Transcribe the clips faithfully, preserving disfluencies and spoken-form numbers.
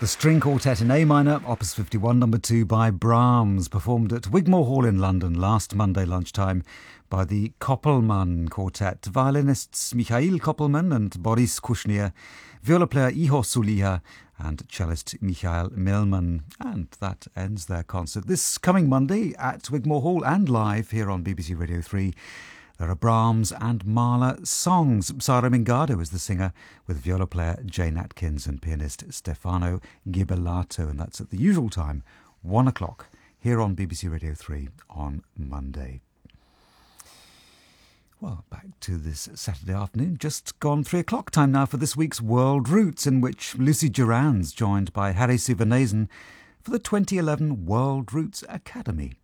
The string quartet in A minor, Opus fifty-one, number two by Brahms, performed at Wigmore Hall in London last Monday lunchtime by the Koppelman Quartet, violinists Michail Koppelman and Boris Kushner, viola player Iho Suliha and cellist Michael Melman. And that ends their concert this coming Monday at Wigmore Hall and live here on B B C Radio three. There are Brahms and Mahler songs. Sara Mingado is the singer, with viola player Jane Atkins and pianist Stefano Ghibellato. And that's at the usual time, one o'clock, here on B B C Radio three on Monday. Well, back to this Saturday afternoon. Just gone three o'clock time now for this week's World Roots, in which Lucy Duran's joined by Harry Sivanezen for the twenty eleven World Roots Academy.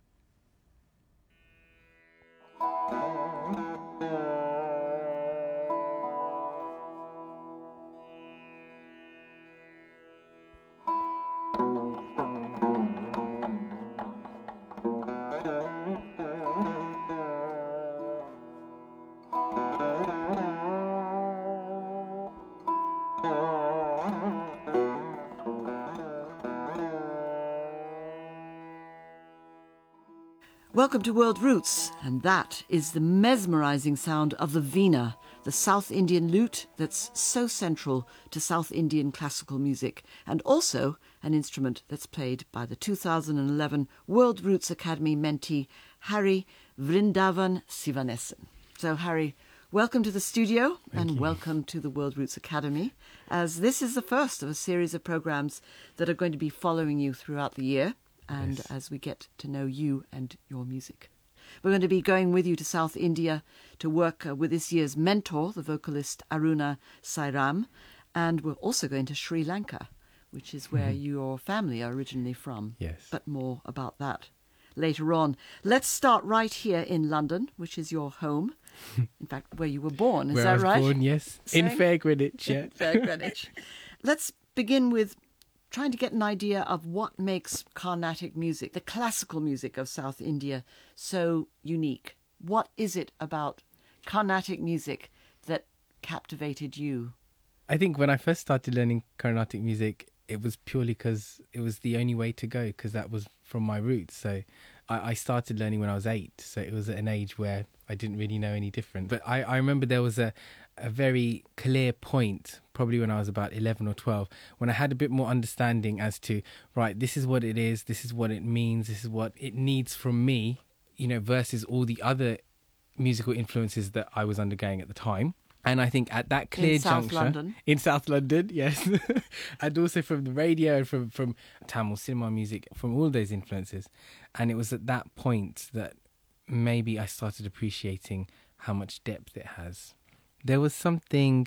Welcome to World Roots, and that is the mesmerising sound of the veena, the South Indian lute that's so central to South Indian classical music, and also an instrument that's played by the two thousand eleven World Roots Academy mentee Harry Vrindavan Sivanesan. So Harry, welcome to the studio. Thank and you. Welcome to the World Roots Academy, as this is the first of a series of programmes that are going to be following you throughout the year. And Yes. as we get to know you and your music. We're going to be going with you to South India to work uh, with this year's mentor, the vocalist Aruna Sairam, and we're also going to Sri Lanka, which is where Mm-hmm. your family are originally from. Yes. But more about that later on. Let's start right here in London, which is your home. In fact, where you were born, is Where that I was right? born, yes. In Saying- Fair Greenwich, yeah. Fair Greenwich. Let's begin with trying to get an idea of what makes Carnatic music, the classical music of South India, so unique. What is it about Carnatic music that captivated you? I think when I first started learning Carnatic music, it was purely because it was the only way to go, because that was from my roots. So I, I started learning when I was eight, so it was at an age where I didn't really know any different. But I, I remember there was a, a very clear point, probably when I was about eleven or twelve, when I had a bit more understanding as to, right, this is what it is, this is what it means, this is what it needs from me, you know, versus all the other musical influences that I was undergoing at the time. And I think at that clear In South juncture, London. in South London, yes, and also from the radio and from from Tamil cinema music, from all those influences, and it was at that point that maybe I started appreciating how much depth it has. There was something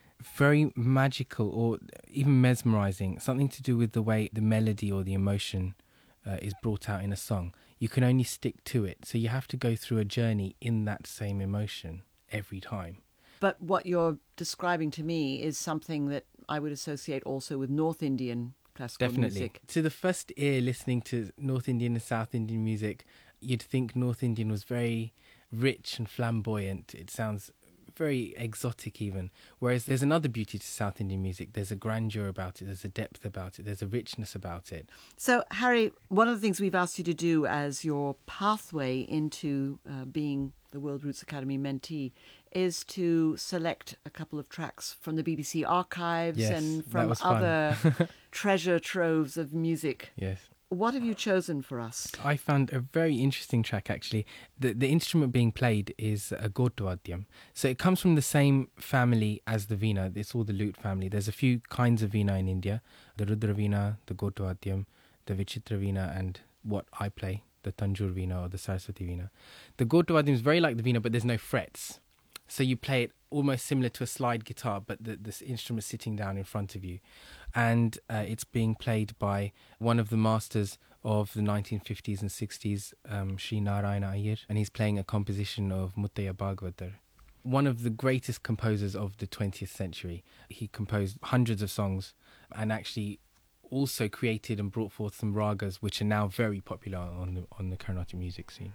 very magical or even mesmerizing, something to do with the way the melody or the emotion uh, is brought out in a song. You can only stick to it, so you have to go through a journey in that same emotion every time. But what you're describing to me is something that I would associate also with North Indian classical Definitely. music. To the first ear listening to North Indian and South Indian music, you'd think North Indian was very rich and flamboyant. It sounds very exotic even. Whereas there's another beauty to South Indian music. There's a grandeur about it. There's a depth about it. There's a richness about it. So, Harry, one of the things we've asked you to do as your pathway into uh, being the World Roots Academy mentee is to select a couple of tracks from the B B C archives Yes, and that from was fun. other treasure troves of music. Yes. What have you chosen for us? I found a very interesting track, actually. The the instrument being played is a Gotavadyam. So it comes from the same family as the veena. It's all the lute family. There's a few kinds of veena in India. The Rudra veena, the Gotavadyam, the Vichitra veena, and what I play, the Tanjore veena or the Saraswati veena. The Gotavadyam is very like the veena, but there's no frets. So you play it almost similar to a slide guitar, but the, the instrument sitting down in front of you. And uh, it's being played by one of the masters of the nineteen fifties and sixties, um, Sri Narayana Iyer, and he's playing a composition of Muttaya Bhagavatar. One of the greatest composers of the twentieth century. He composed hundreds of songs and actually also created and brought forth some ragas which are now very popular on the, on the Carnatic music scene.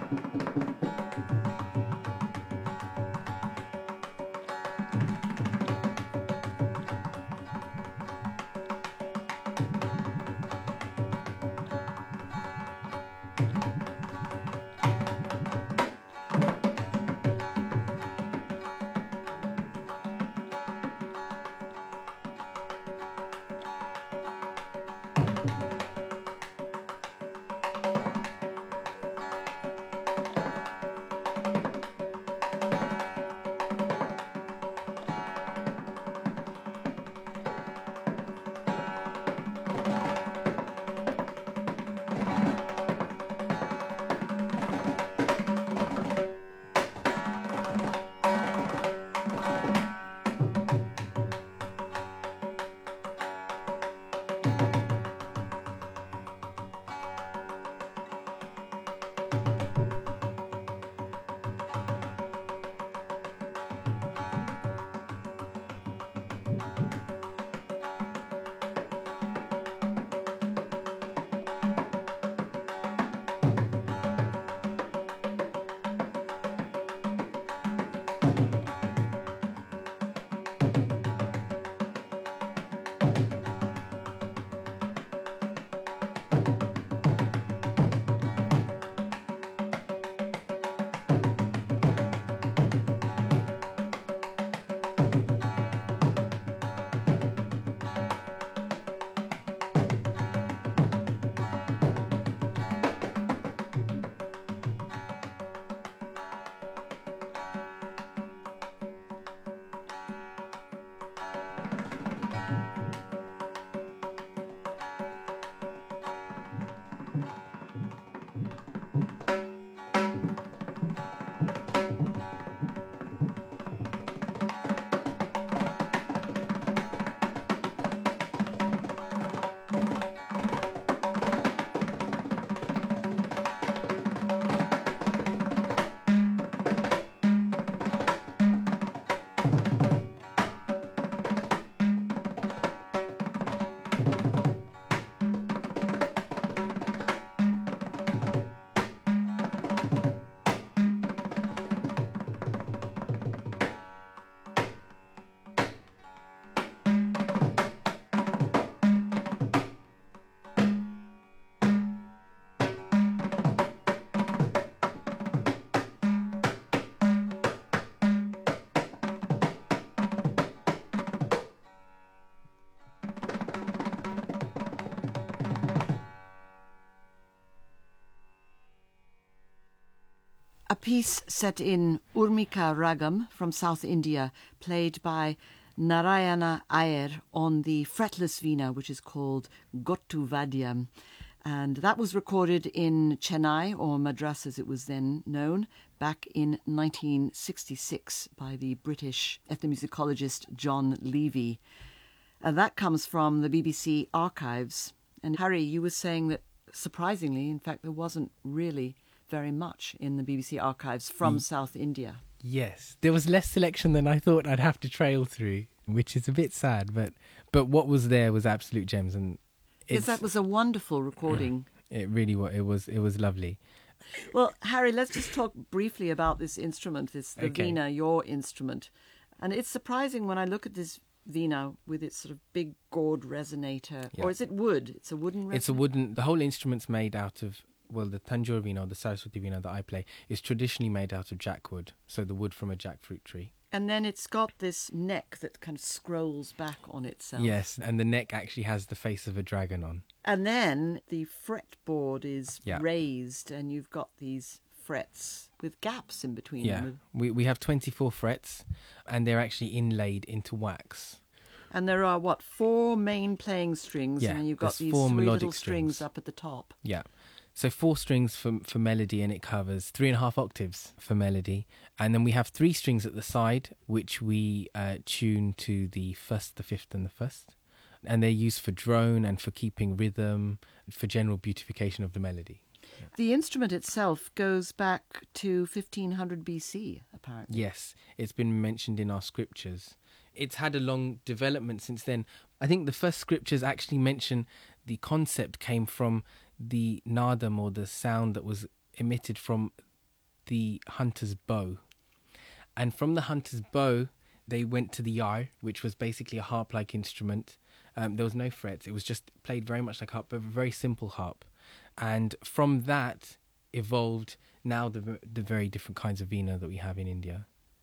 A piece set in Urmika Ragam from South India, played by Narayana Iyer on the fretless veena, which is called Gottu Vadyam. And that was recorded in Chennai, or Madras as it was then known, back in nineteen sixty-six by the British ethnomusicologist John Levy. And that comes from the B B C archives. And Harry, you were saying that surprisingly, in fact, there wasn't really very much in the B B C archives from mm. South India. Yes, there was less selection than I thought I'd have to trail through, which is a bit sad, but but what was there was absolute gems, and yes, that was a wonderful recording. It really was. It was. It was lovely. Well, Harry, let's just talk briefly about this instrument, this the okay. veena, your instrument, and it's surprising when I look at this veena with its sort of big gourd resonator, yeah. or is it wood? It's a wooden resonator. It's a wooden. The whole instrument's made out of. Well, the Tanjore veena, or the Saraswati veena that I play, is traditionally made out of jackwood, so the wood from a jackfruit tree. And then it's got this neck that kind of scrolls back on itself. Yes, and the neck actually has the face of a dragon on. And then the fretboard is yeah. raised, and you've got these frets with gaps in between yeah. them. We, we have twenty-four frets, and they're actually inlaid into wax. And there are, what, four main playing strings, yeah, and then you've got these four three melodic little strings. strings up at the top. Yeah. So four strings for for melody, and it covers three and a half octaves for melody. And then we have three strings at the side, which we uh, tune to the first, the fifth, and the first. And they're used for drone and for keeping rhythm, for general beautification of the melody. Yeah. The instrument itself goes back to fifteen hundred B C, apparently. Yes, it's been mentioned in our scriptures. It's had a long development since then. I think the first scriptures actually mention the concept came from the nadam, or the sound that was emitted from the hunter's bow. And from the hunter's bow, they went to the yar, which was basically a harp-like instrument. Um, there was no frets. It was just played very much like harp, but a very simple harp. And from that evolved now the the very different kinds of veena that we have in India.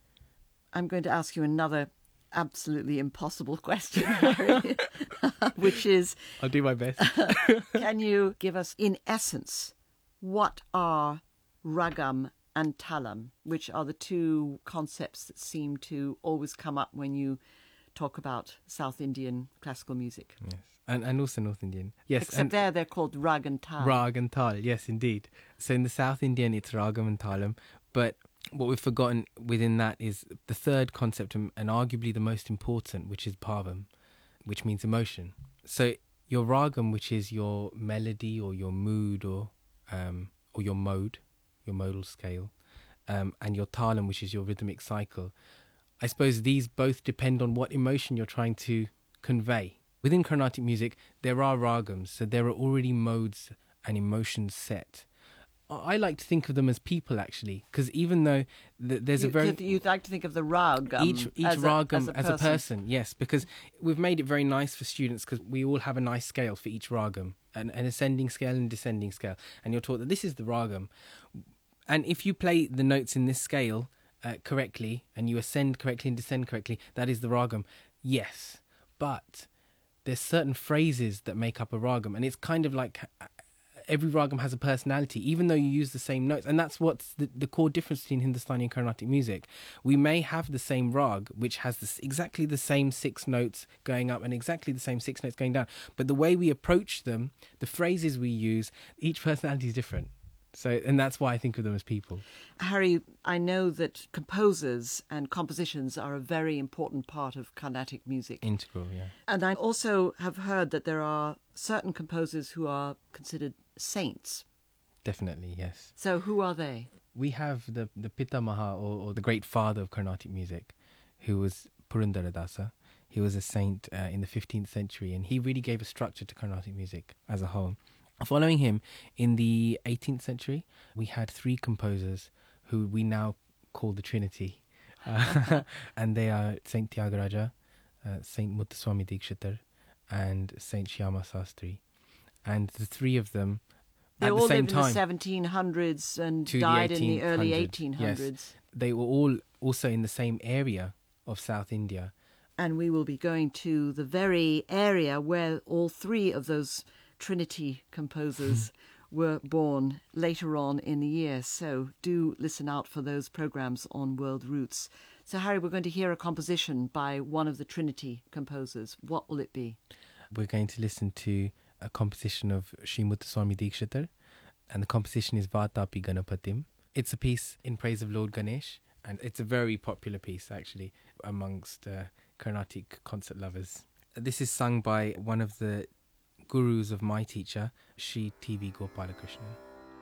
I'm going to ask you another absolutely impossible question, Harry, which is... I'll do my best. Can you give us, in essence, what are ragam and talam, which are the two concepts that seem to always come up when you talk about South Indian classical music? Yes, and and also North Indian. Yes, Except and there they're called rag and tal. Rag and tal, yes, indeed. So in the South Indian, it's ragam and talam. But what we've forgotten within that is the third concept, and, and arguably the most important, which is bhavam, which means emotion. So your ragam, which is your melody or your mood or um, or your mode, your modal scale, um, and your talam, which is your rhythmic cycle. I suppose these both depend on what emotion you're trying to convey. Within Carnatic music, there are ragams, so there are already modes and emotions set. I like to think of them as people, actually, because even though th- there's you, a very... You'd like to think of the ragam Each, each as, ragam a, as, a, as a person, yes, because we've made it very nice for students because we all have a nice scale for each ragam, an, an ascending scale and descending scale, and you're taught that this is the ragam. And if you play the notes in this scale uh, correctly, and you ascend correctly and descend correctly, that is the ragam, yes. But there's certain phrases that make up a ragam, and it's kind of like... every ragam has a personality, even though you use the same notes. And that's what's the, the core difference between Hindustani and Carnatic music. We may have the same rag, which has this, exactly the same six notes going up and exactly the same six notes going down. But the way we approach them, the phrases we use, each personality is different. So, and that's why I think of them as people. Harry, I know that composers and compositions are a very important part of Carnatic music. Integral, yeah. And I also have heard that there are certain composers who are considered saints. Definitely, yes. So who are they? We have the, the Pitamaha, or, or the great father of Carnatic music, who was Purandaradasa. He was a saint uh, in the fifteenth century, and he really gave a structure to Carnatic music as a whole. Following him, in the eighteenth century, we had three composers who we now call the Trinity. Uh, and they are Saint Tyagaraja, uh, Saint Muthuswami Dikshitar, and Saint Shyama Sastri. And the three of them, they at all the same lived in time, the seventeen hundreds and to died the in the early eighteen eighteen hundreds. hundreds. Yes, they were all also in the same area of South India. And we will be going to the very area where all three of those Trinity composers were born later on in the year. So do listen out for those programmes on World Roots. So, Harry, we're going to hear a composition by one of the Trinity composers. What will it be? We're going to listen to a composition of Sri Muthuswami Dikshitar, and the composition is Vatapi Ganapatim. It's a piece in praise of Lord Ganesh, and it's a very popular piece, actually, amongst uh, Carnatic concert lovers. This is sung by one of the gurus of my teacher, Sri T V Gopalakrishnan.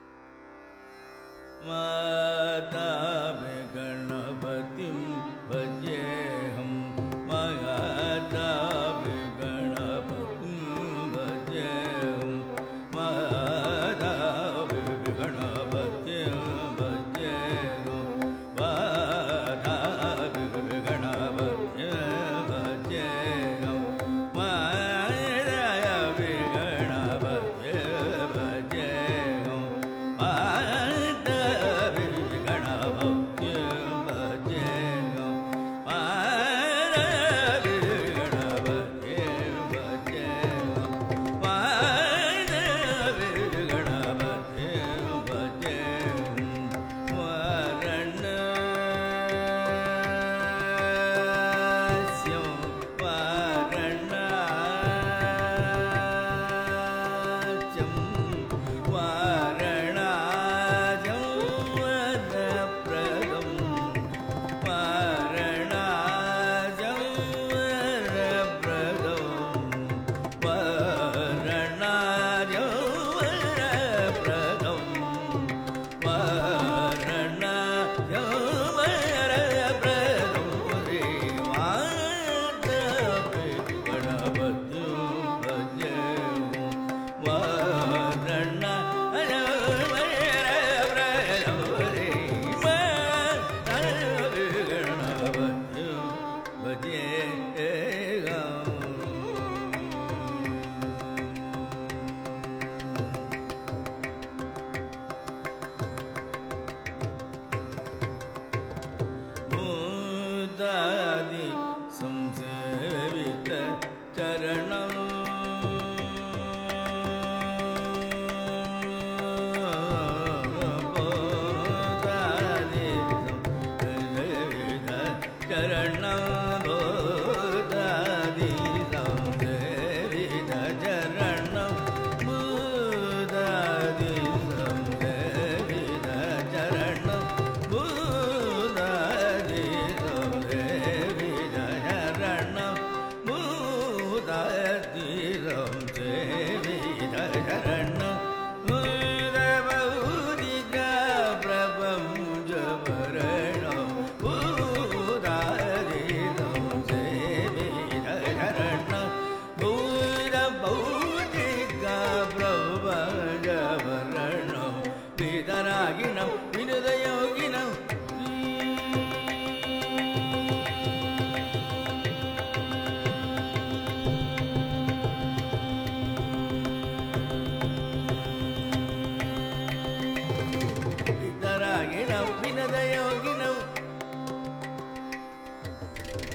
Vatapi Ganapatim Vajyeham Vatapi Ganapatim Vajyeham Vatapi Ganapatim Vajyeham Vatapi Ganapatim Vajyeham Vatapi Ganapatim Vajyeham Vatapi Ganapatim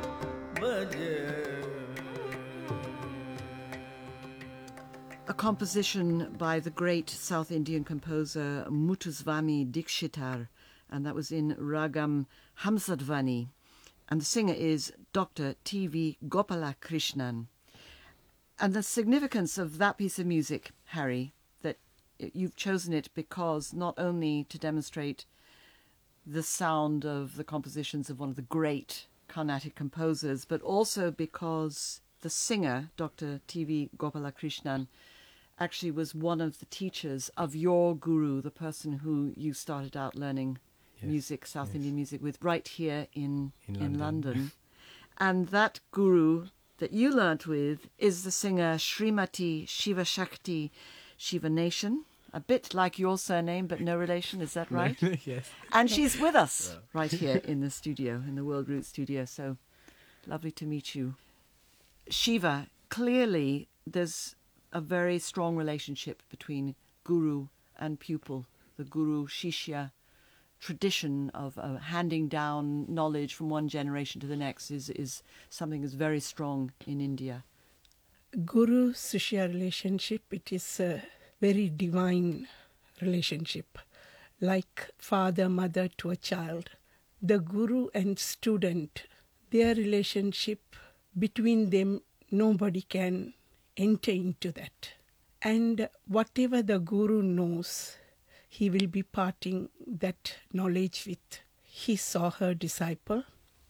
A composition by the great South Indian composer Muthuswami Dikshitar, and that was in Ragam Hamsadvani. And the singer is Doctor T V Gopalakrishnan. And the significance of that piece of music, Harry, that you've chosen it because not only to demonstrate the sound of the compositions of one of the great Carnatic composers, but also because the singer, Doctor T V Gopalakrishnan, actually was one of the teachers of your guru, the person who you started out learning yes, music, South yes. Indian music with, right here in, in, in London. London. And that guru that you learnt with is the singer Srimati Shivashakti Shivanation, a bit like your surname, but no relation, is that right? Yes. And she's with us right here in the studio, in the World Roots studio, so lovely to meet you. Shiva, clearly there's a very strong relationship between guru and pupil, the guru-shishya tradition of uh, handing down knowledge from one generation to the next is, is something that's very strong in India. Guru-shishya relationship, it is a very divine relationship, like father, mother to a child. The guru and student, their relationship between them, nobody can enter into that. And whatever the guru knows, he will be parting that knowledge with his or her disciple.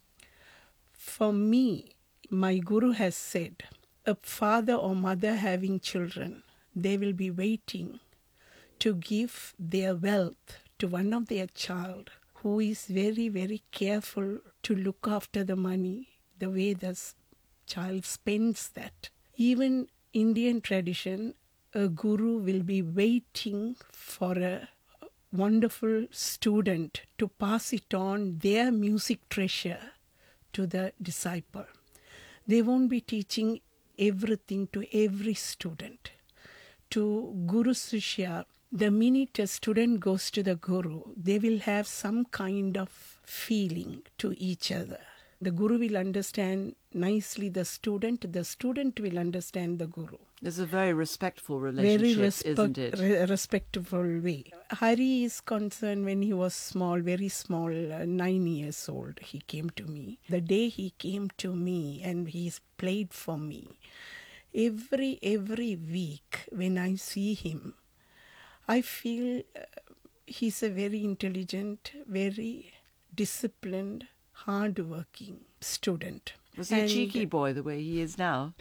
For me, my guru has said, a father or mother having children, they will be waiting to give their wealth to one of their child who is very, very careful to look after the money, the way the child spends that. Even Indian tradition, a guru will be waiting for a wonderful student to pass it on, their music treasure, to the disciple. They won't be teaching everything to every student. To Guru Shishya, the minute a student goes to the guru, they will have some kind of feeling to each other. The guru will understand nicely the student, the student will understand the guru. There's a very respectful relationship, very respe- isn't it? Re- respectful way. Hari is concerned when he was small, very small, uh, nine years old, he came to me. The day he came to me and he's played for me, every, every week when I see him, I feel uh, he's a very intelligent, very disciplined, hard-working student. Was he and a cheeky boy the way he is now?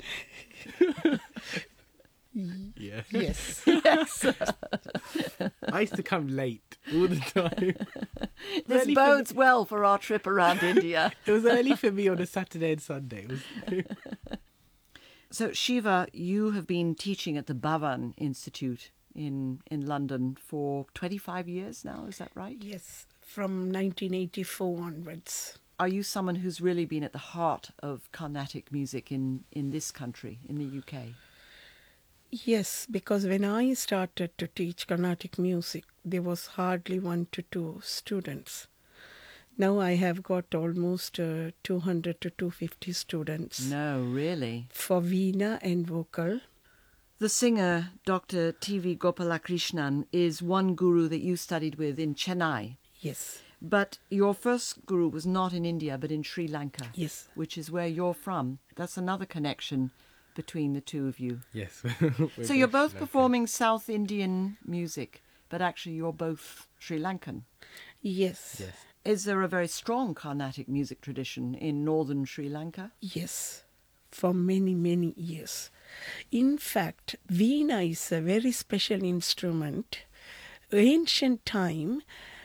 Yeah. Yes. Yes. I used to come late all the time. This Early bodes for well for our trip around India. It was early for me on a Saturday and Sunday. It was So, Shiva, you have been teaching at the Bhavan Institute in, in London for twenty-five years now, is that right? Yes, from nineteen eighty-four onwards. Are you someone who's really been at the heart of Carnatic music in, in this country, in the U K? Yes, because when I started to teach Carnatic music, there was hardly one to two students. Now I have got almost uh, two hundred to two hundred fifty students. No, really? For Veena and vocal. The singer, Doctor T V Gopalakrishnan, is one guru that you studied with in Chennai. Yes. But your first guru was not in India, but in Sri Lanka. Yes. Which is where you're from. That's another connection between the two of you. Yes. So you're both performing South Indian music, but actually you're both Sri Lankan. Yes. Yes. Is there a very strong Carnatic music tradition in northern Sri Lanka? Yes, for many, many years. In fact, veena is a very special instrument. Ancient time,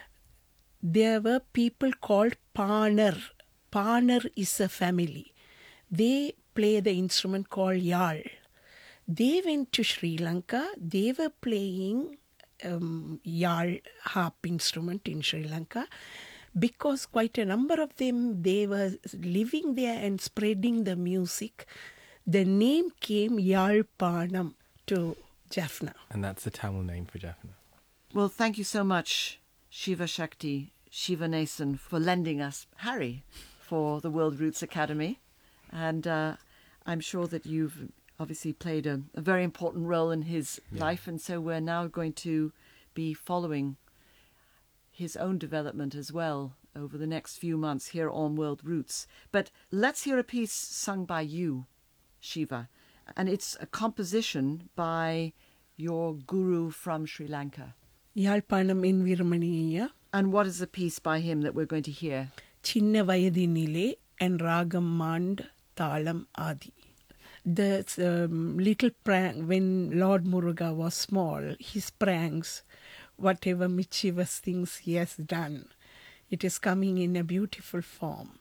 there were people called Panar. Panar is a family. They play the instrument called Yal. They went to Sri Lanka. They were playing um, Yal harp instrument in Sri Lanka. Because quite a number of them, they were living there and spreading the music. The name came Yalpanam to Jaffna. And that's the Tamil name for Jaffna. Well, thank you so much, Shiva Shakti, Shiva Nason, for lending us Harry for the World Roots Academy. And uh, I'm sure that you've obviously played a, a very important role in his Yeah. life. And so we're now going to be following his own development as well over the next few months here on World Roots. But let's hear a piece sung by you, Shiva. And it's a composition by your guru from Sri Lanka. Yalpanam in Viramaniya, And what is the piece by him that we're going to hear? Chinna Vayadinile and Ragam Mand Talam Adi. The um, little prank, when Lord Muruga was small, his pranks, whatever mischievous things he has done, it is coming in a beautiful form.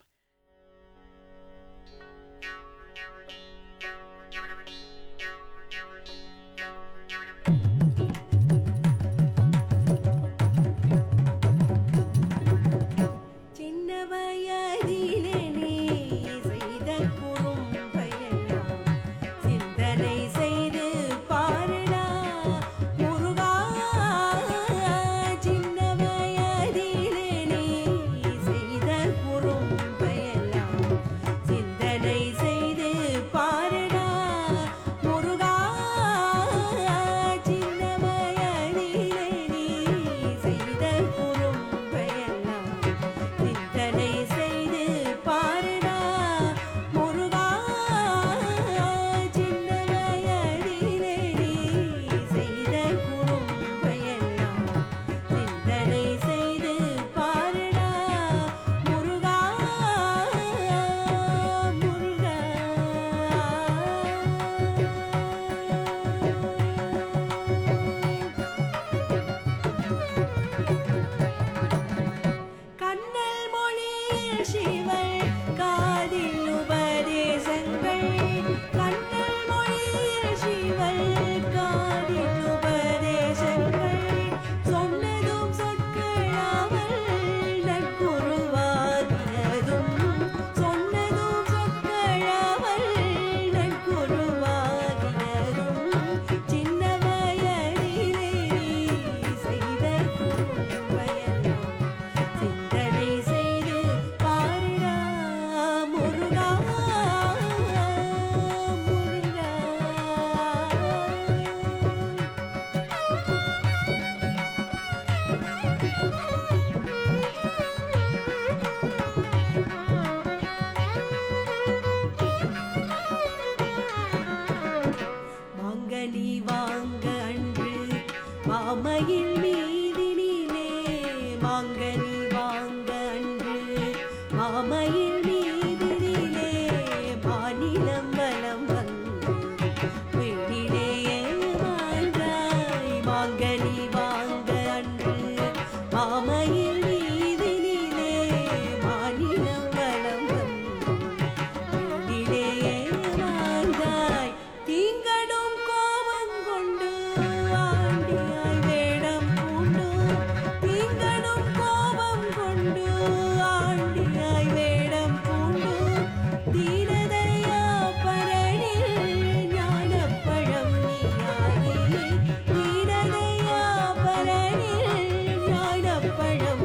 பழம்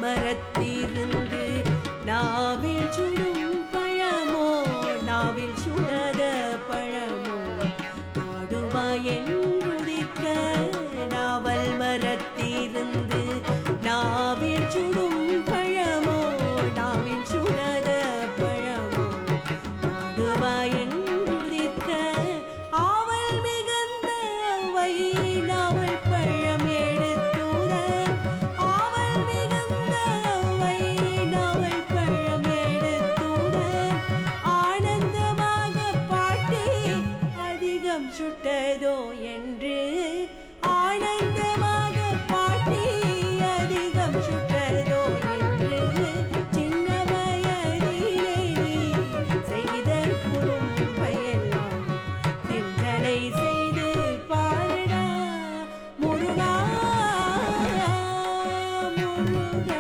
மரத்திருந்து நாவில் சுடும் பழமோ நாவில் சுடத பழமோ நாடுவாய் என்றுதிக்க நாவல் மரத்திருந்து நாவில் சுடும் பழமோ நாவில் சுடத பழமோ நாடுவாய் என்றுதிக்க ஆவல் மிகுந்த வை நாவல் பழம் எடுத்துர ஆவல் மிகுந்த வை நாவல் பழம் எடுத்துர ஆனந்தமாக பாட்டி அதிகம் சுட்டதோ என்று ஆனந்தமாக பாட்டி அதிகம் சுட்டதோ என்று சின்ன வயதிலே நீ செய்த குறும்பையெல்லாம் சிந்தனை செய்து பாருடா Muruga Muruga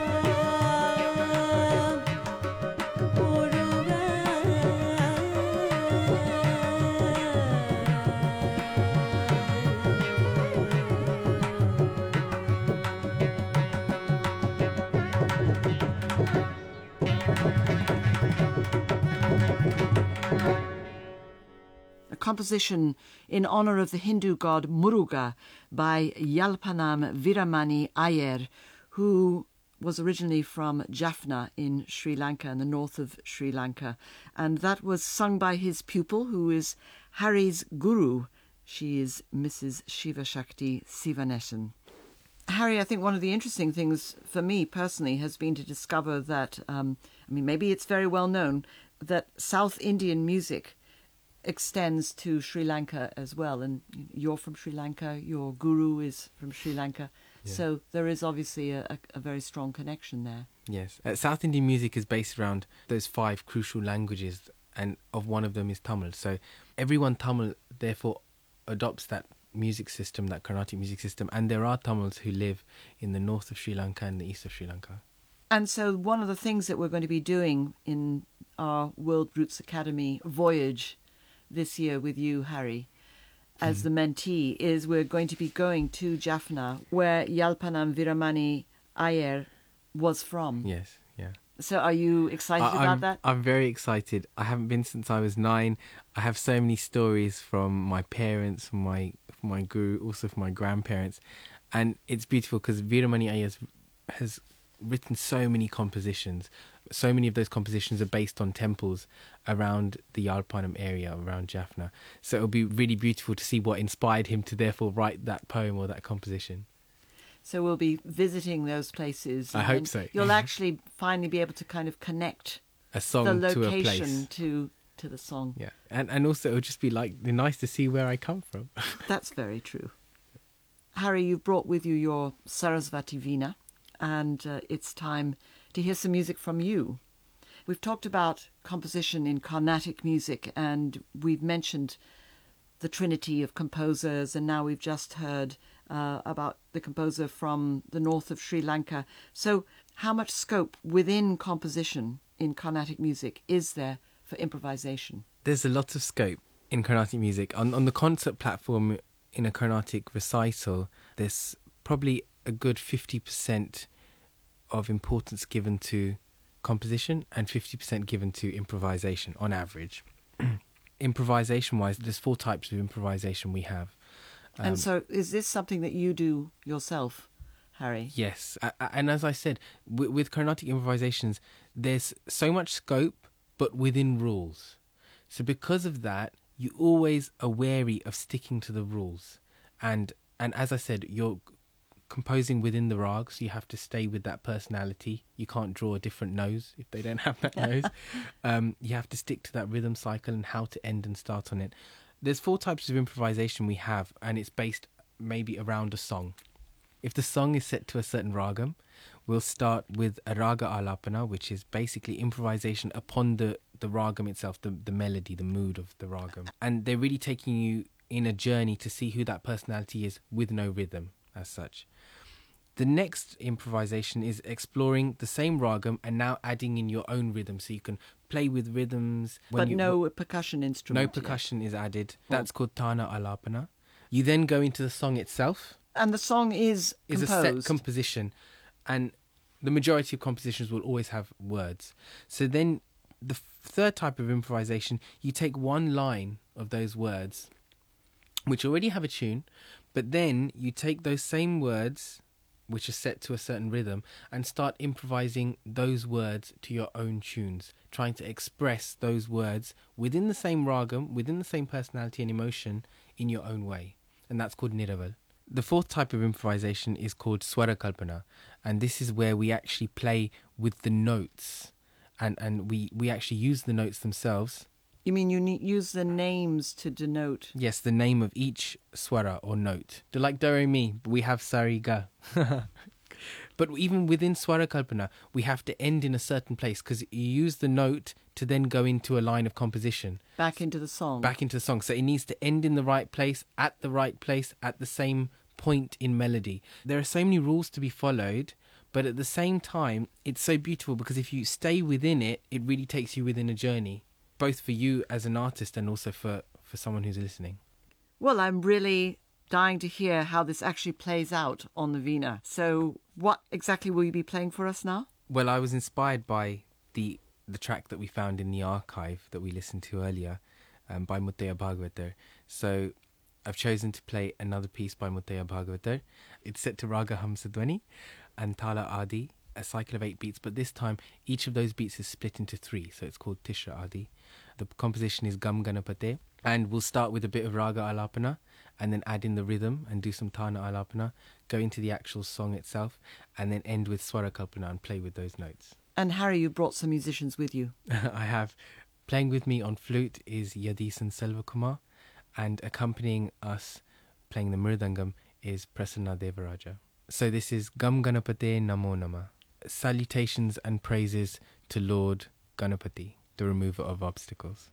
A composition in honor of the Hindu god Muruga by Yalpanam Viramani Iyer, who was originally from Jaffna in Sri Lanka, in the north of Sri Lanka. And that was sung by his pupil, who is Harry's guru. She is Missus Shiva Shakti Sivanesan. Harry, I think one of the interesting things for me personally has been to discover that, um, I mean, maybe it's very well known, that South Indian music extends to Sri Lanka as well. And you're from Sri Lanka, your guru is from Sri Lanka. Yeah. So there is obviously a, a, a very strong connection there. Yes. Uh, South Indian music is based around those five crucial languages, and of one of them is Tamil. So everyone Tamil therefore adopts that music system, that Carnatic music system, and there are Tamils who live in the north of Sri Lanka and the east of Sri Lanka. And so one of the things that we're going to be doing in our World Roots Academy voyage this year with you, Harry, as the mentee, is we're going to be going to Jaffna, where Yalpanam Viramani Iyer was from. Yes, yeah. So are you excited I, about I'm, that? I'm very excited. I haven't been since I was nine. I have so many stories from my parents, from my from my guru, also from my grandparents. And it's beautiful because Viramani Iyer has written so many compositions. So many of those compositions are based on temples around the Yalpanam area, around Jaffna. So it'll be really beautiful to see what inspired him to therefore write that poem or that composition. So we'll be visiting those places. I and hope then so. You'll actually finally be able to kind of connect A song the to a location place. to to the song. Yeah, and and also it'll just be like nice to see where I come from. That's very true. Harry, you've brought with you your Sarasvati Veena, and uh, it's time to hear some music from you. We've talked about composition in Carnatic music, and we've mentioned the trinity of composers, and now we've just heard uh, about the composer from the north of Sri Lanka. So how much scope within composition in Carnatic music is there for improvisation? There's a lot of scope in Carnatic music. On, on the concert platform in a Carnatic recital, there's probably a good fifty percent of importance given to composition and fifty percent given to improvisation on average. Improvisation-wise, there's four types of improvisation we have. Um, and so is this something that you do yourself, Harry? Yes, a- a- and as I said, w- with Carnatic improvisations, there's so much scope, but within rules. So because of that, you always are wary of sticking to the rules. And and as I said, you're composing within the rag, so you have to stay with that personality. You can't draw a different nose if they don't have that nose. Um, you have to stick to that rhythm cycle and how to end and start on it. There's four types of improvisation we have, and it's based maybe around a song. If the song is set to a certain ragam, we'll start with a raga alapana, which is basically improvisation upon the, the ragam itself, the, the melody, the mood of the ragam. And they're really taking you in a journey to see who that personality is with no rhythm as such. The next improvisation is exploring the same ragam and now adding in your own rhythm, so you can play with rhythms. When But you, no percussion no instrument. percussion is added. That's called Tana Alapana. You then go into the song itself. And the song is Is composed. a set composition, and The majority of compositions will always have words. So then the f- third type of improvisation, you take one line of those words, which already have a tune, but then you take those same words, which are set to a certain rhythm, and start improvising those words to your own tunes, trying to express those words within the same ragam, within the same personality and emotion in your own way. And that's called Niraval. The fourth type of improvisation is called Swara Kalpana, and this is where we actually play with the notes, and, and we, we actually use the notes themselves. You mean you need, use the names to denote? Yes, the name of each swara or note. They're like do re mi, but we have sa re ga. But even within Swara Kalpana, we have to end in a certain place because you use the note to then go into a line of composition. Back into the song. Back into the song. So it needs to end in the right place, at the right place, at the same point in melody. There are so many rules to be followed, but at the same time, it's so beautiful because if you stay within it, it really takes you within a journey, both for you as an artist and also for, for someone who's listening. Well, I'm really dying to hear how this actually plays out on the Veena. So what exactly will you be playing for us now? Well, I was inspired by the the track that we found in the archive that we listened to earlier um, by Muttiah Bhagavatar. So I've chosen to play another piece by Muttiah Bhagavatar. It's set to Raga Hamsadwani and Tala Adi, a cycle of eight beats, but this time each of those beats is split into three, so it's called Tishra Adi. The composition is Gam Ganapate, and we'll start with a bit of Raga Alapana and then add in the rhythm and do some Tana Alapana, go into the actual song itself, and then end with Swara Kalpana and play with those notes. And Harry, you brought some musicians with you. I have. Playing with me on flute is Yadisan Selvakumar, and accompanying us playing the mridangam is Prasanna Devaraja. So this is Gam Ganapate Namo Nama. Salutations and praises to Lord Ganapati, the remover of obstacles.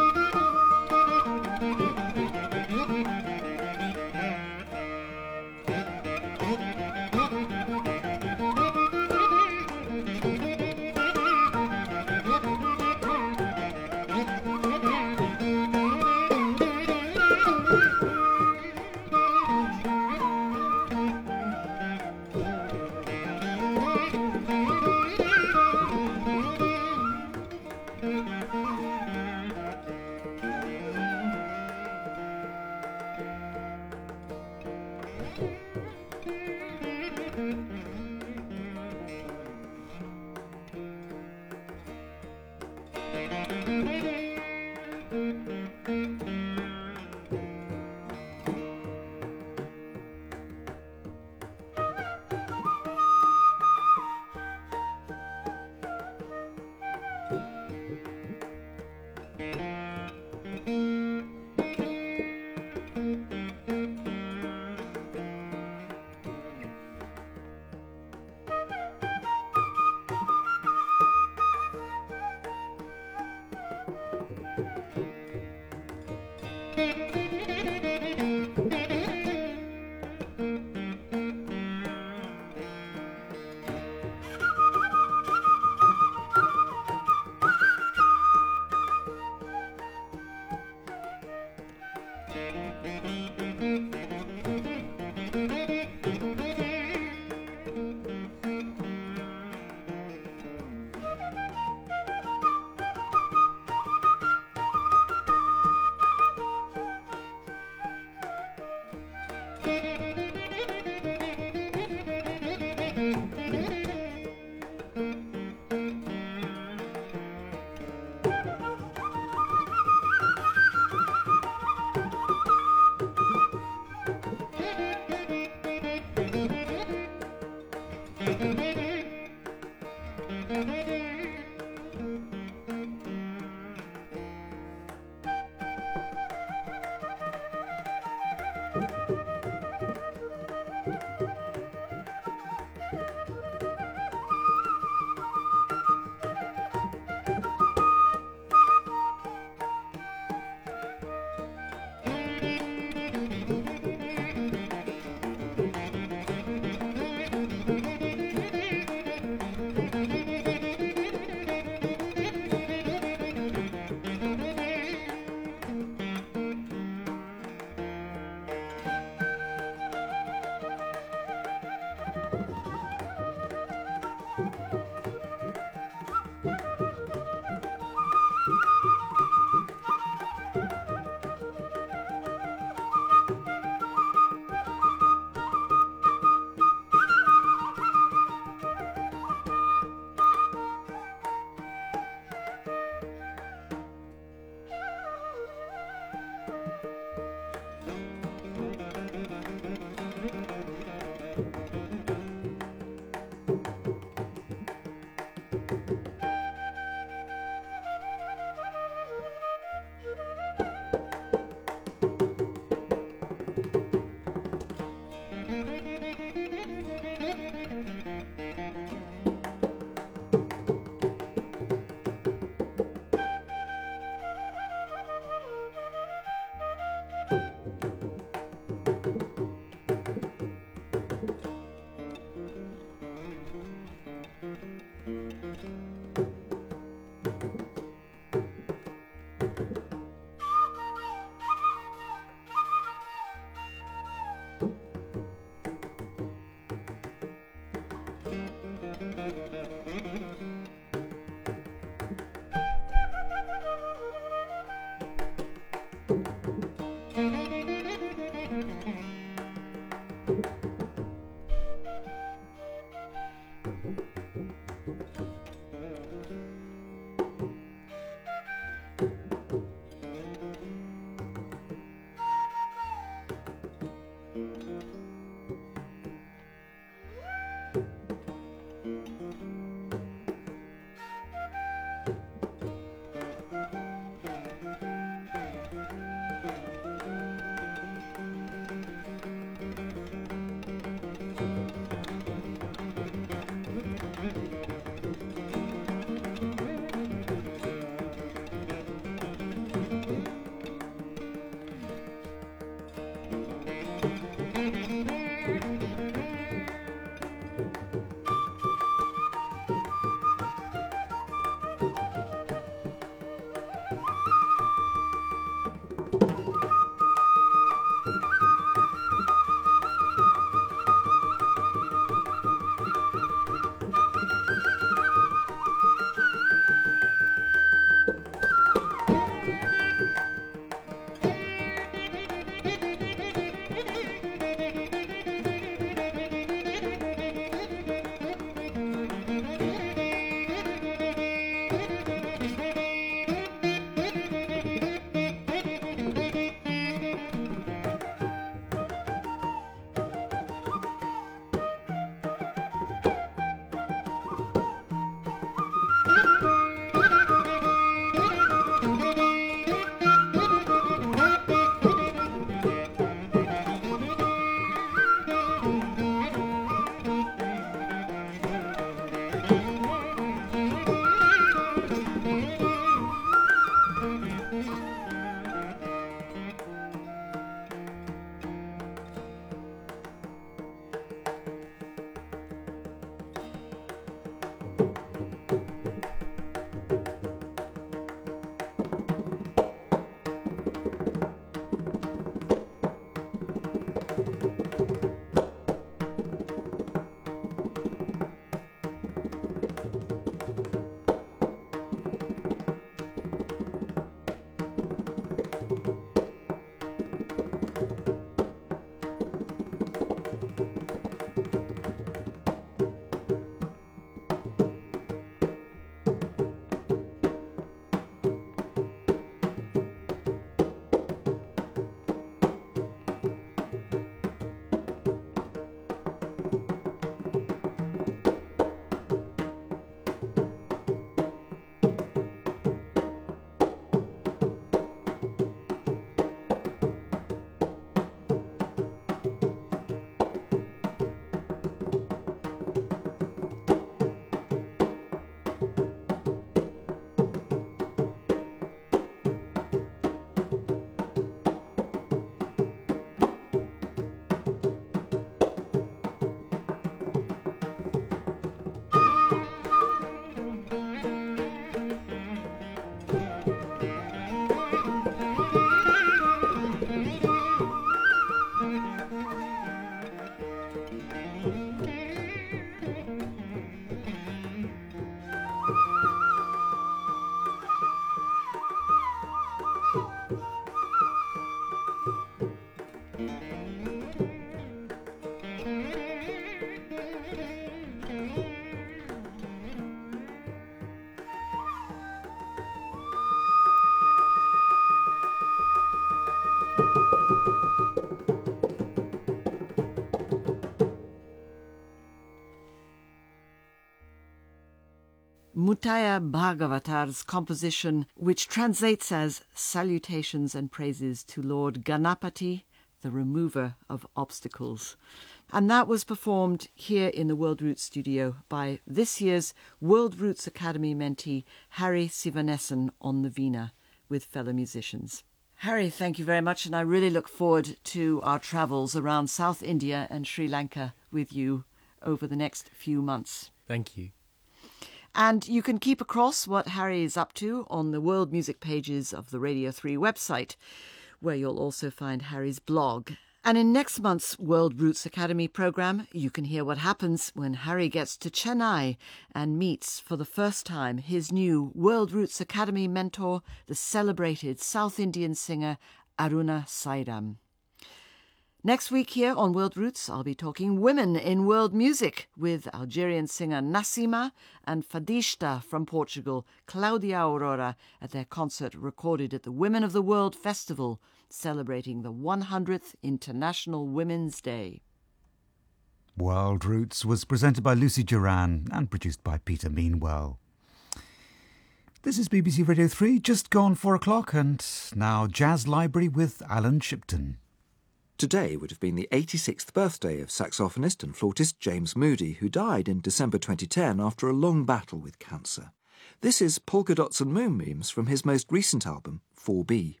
Mutaya Bhagavatar's composition, which translates as Salutations and Praises to Lord Ganapati, the remover of obstacles. And that was performed here in the World Roots studio by this year's World Roots Academy mentee Harry Sivanesan on the Veena with fellow musicians. Harry, thank you very much, and I really look forward to our travels around South India and Sri Lanka with you over the next few months. Thank you. And you can keep across what Harry is up to on the world music pages of the Radio three website, where you'll also find Harry's blog. And in next month's World Roots Academy programme, you can hear what happens when Harry gets to Chennai and meets for the first time his new World Roots Academy mentor, the celebrated South Indian singer Aruna Sairam. Next week here on World Roots, I'll be talking women in world music with Algerian singer Nassima and fadista from Portugal, Claudia Aurora, at their concert recorded at the Women of the World Festival, celebrating the one hundredth International Women's Day. World Roots was presented by Lucy Duran and produced by Peter Meanwell. This is B B C Radio three, just gone four o'clock, and now Jazz Library with Alan Shipton. Today would have been the eighty-sixth birthday of saxophonist and flautist James Moody, who died in December twenty ten after a long battle with cancer. This is Polka Dots and Moonbeams from his most recent album, four B.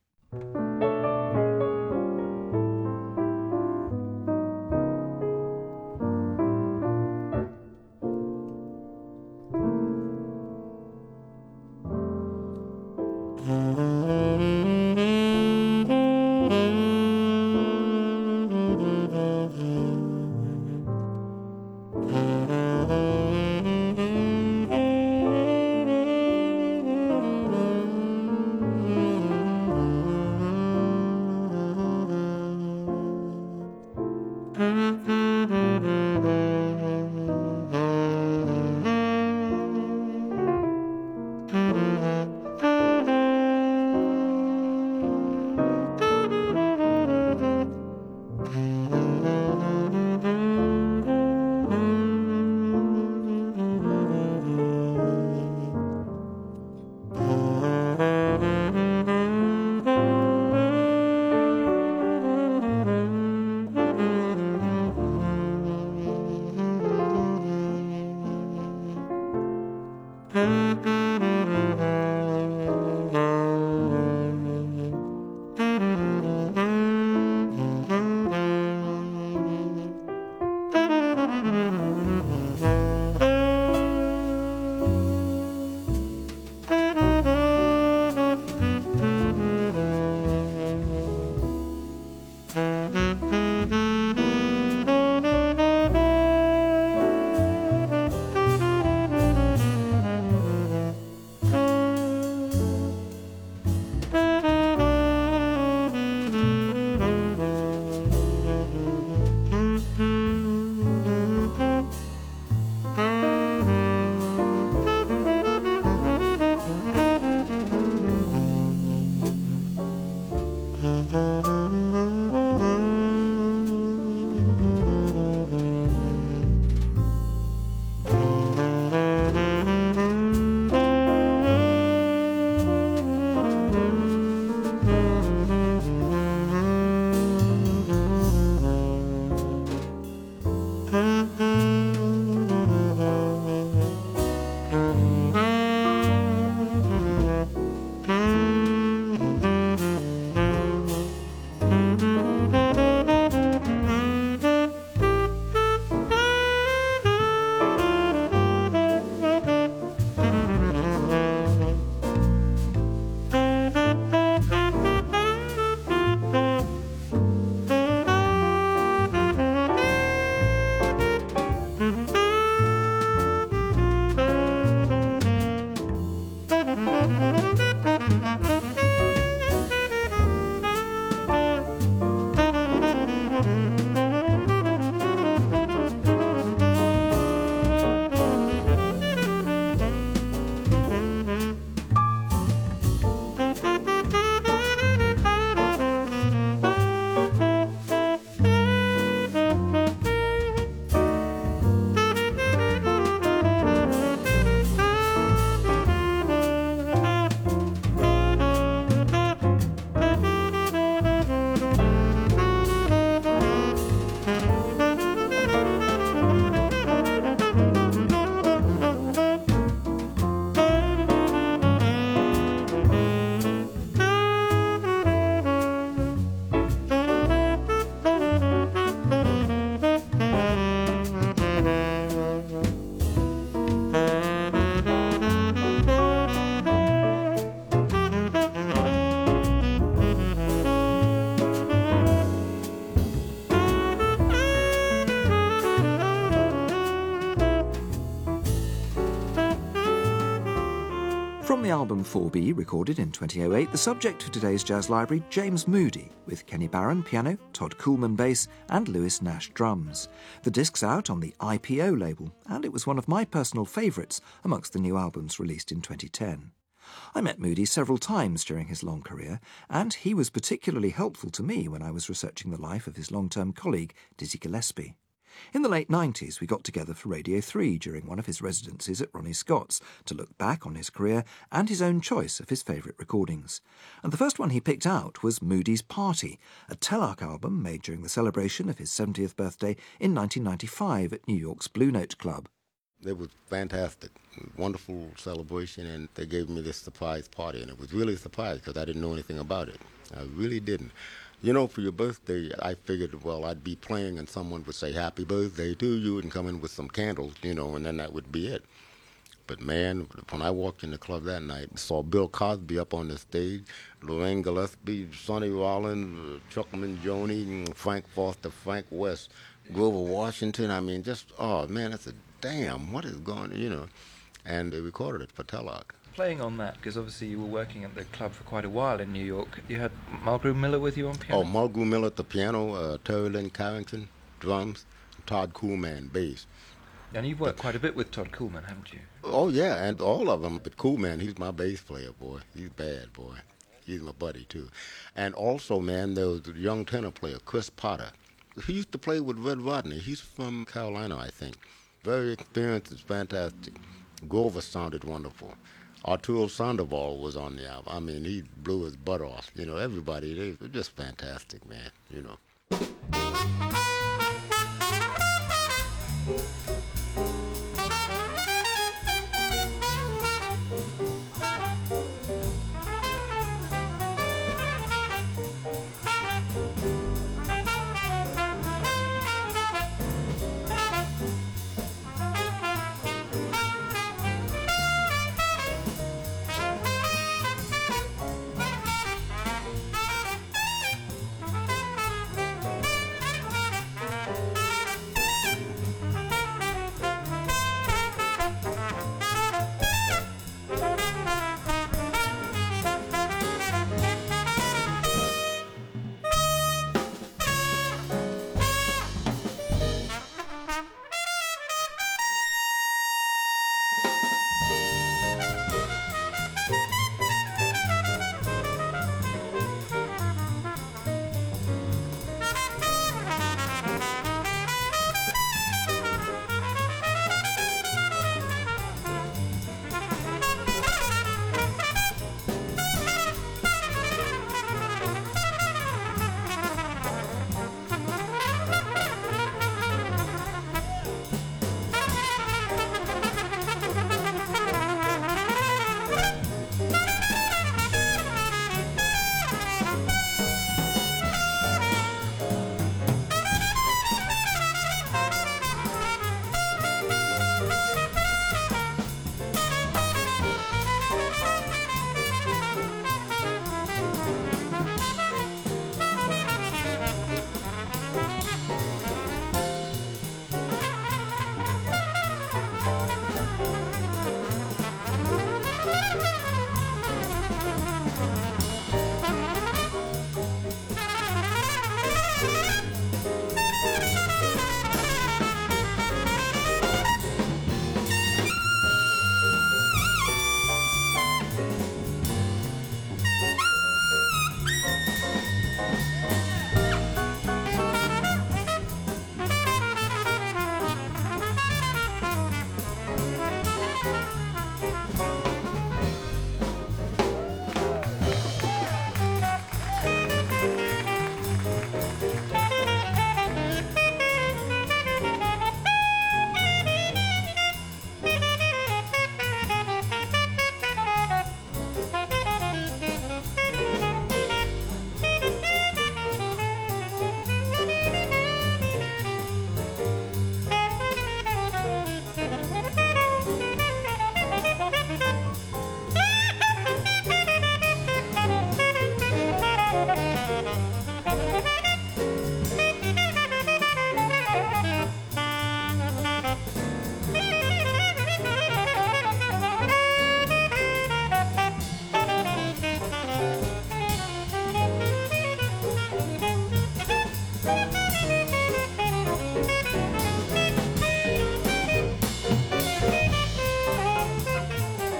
From the album four B, recorded in two thousand eight, the subject of today's Jazz Library, James Moody, with Kenny Barron piano, Todd Coolman bass, and Lewis Nash drums. The disc's out on the I P O label, and it was one of my personal favourites amongst the new albums released in twenty ten. I met Moody several times during his long career, and he was particularly helpful to me when I was researching the life of his long-term colleague, Dizzy Gillespie. In the late nineties, we got together for Radio three during one of his residencies at Ronnie Scott's to look back on his career and his own choice of his favourite recordings. And the first one he picked out was Moody's Party, a Telarc album made during the celebration of his seventieth birthday in nineteen ninety-five at New York's Blue Note Club. It was fantastic, wonderful celebration, and they gave me this surprise party, and it was really a surprise because I didn't know anything about it. I really didn't. You know, for your birthday, I figured, well, I'd be playing and someone would say, happy birthday to you, and come in with some candles, you know, and then that would be it. But, man, when I walked in the club that night, I saw Bill Cosby up on the stage, Lorraine Gillespie, Sonny Rollins, Chuck Mangione, Frank Foster, Frank West, Grover Washington. I mean, just, oh, man, I said, damn, what is going on, you know? And they recorded it for Telarc. Playing on that, because obviously you were working at the club for quite a while in New York, you had Mulgrew Miller with you on piano? Oh, Mulgrew Miller at the piano, uh, Terry Lynn Carrington, drums, Todd Coolman, bass. And you've worked quite a bit with Todd Coolman, haven't you? Oh, yeah, and all of them. But Coolman, he's my bass player, boy. He's bad, boy. He's my buddy, too. And also, man, there was a young tenor player, Chris Potter. He used to play with Red Rodney. He's from Carolina, I think. Very experienced, it's fantastic. Grover sounded wonderful. Arturo Sandoval was on the album. I mean, he blew his butt off. You know, everybody, they were just fantastic, man, you know.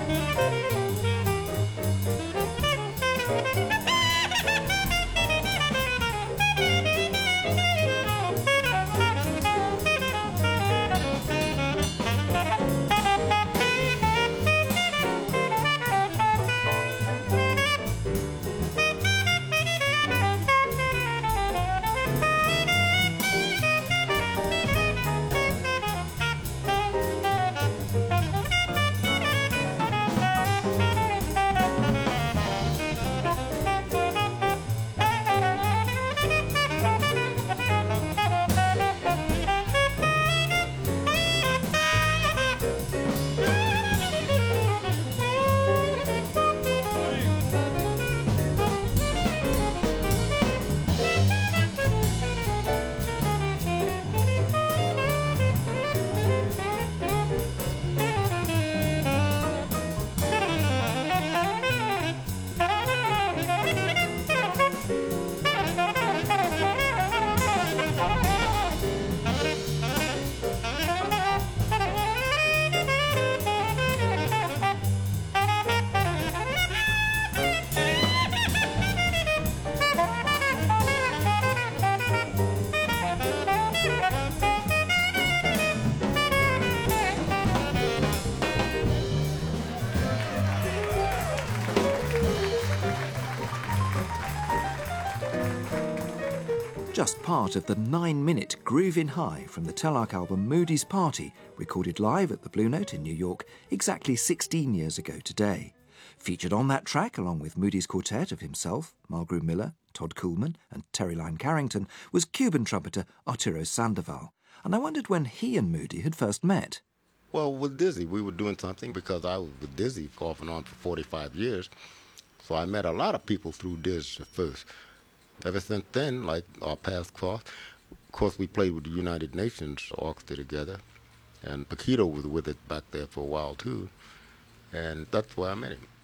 Just part of the nine-minute Groovin' High from the Telarc album Moody's Party, recorded live at the Blue Note in New York exactly sixteen years ago today. Featured on that track, along with Moody's quartet of himself, Mulgrew Miller, Todd Coolman and Terry Lyne Carrington, was Cuban trumpeter Arturo Sandoval. And I wondered when he and Moody had first met. Well, with Dizzy, we were doing something because I was with Dizzy off and on for forty-five years. So I met a lot of people through Dizzy at first. Ever since then, like our paths crossed. Of course, we played with the United Nations Orchestra together, and Paquito was with us back there for a while too, and that's where I met him.